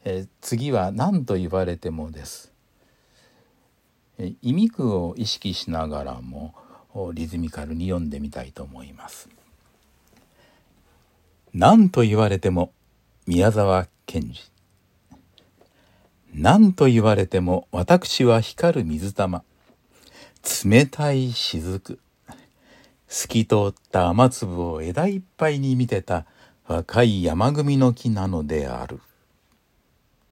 次は何と言われてもです。意味句を意識しながらもリズミカルに読んでみたいと思います。何と言われても宮沢賢治。何と言われても私は光る水玉。冷たい雫。透き通った雨粒を枝いっぱいに見てた若い山組の木なのである。